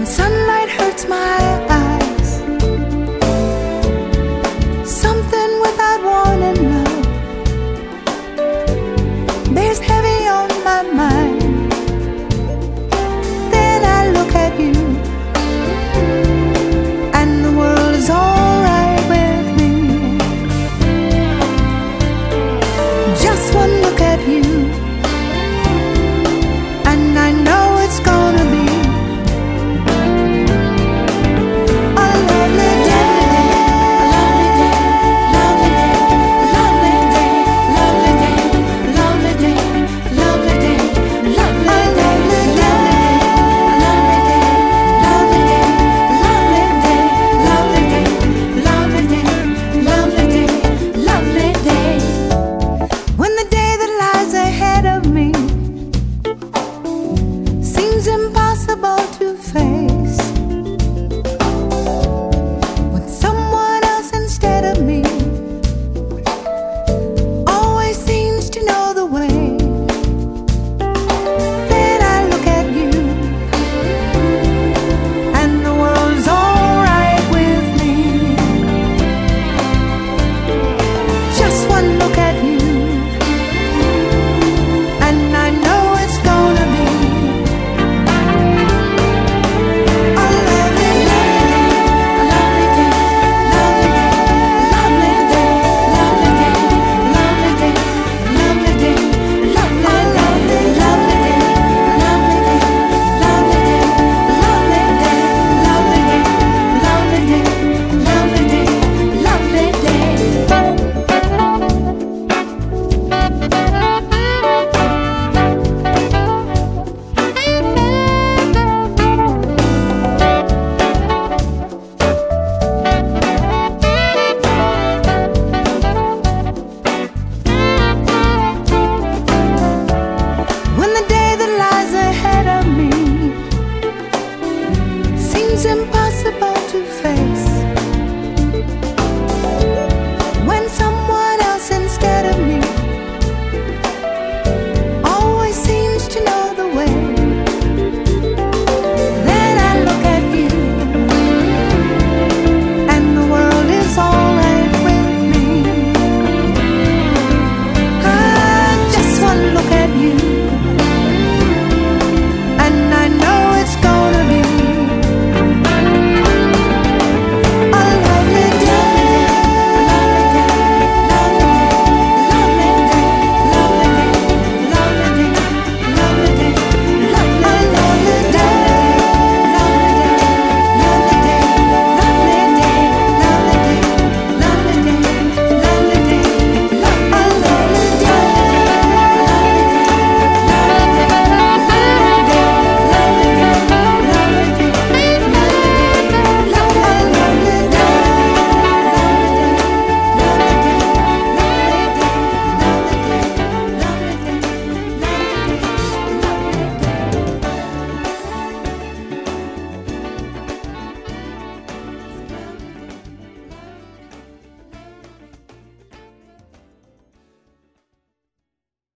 sunlight hurts my eyes, something without warning, love bears heavy on my mind. Then I look at you, and the world is alright with me. Just one look at you, and I know it's gonna be a lovely day. Lovely day, lovely day, lovely day, lovely day, lovely day, lovely day, lovely day, lovely day, lovely day, lovely day, lovely day, lovely day. When the day that lies ahead of me seems impossible to face, when someone else instead of me always seems to know the way, then I look at you, and the world's alright with me. Just one look at you, and I know it's gonna be a lovely day, a lovely day, lovely day, lovely day, lovely day, lovely day, lovely day, lovely, lovely day, lovely day, lovely day, lovely day, lovely day, lovely day, lovely day, lovely day. When the day that lies ahead of me seems impossible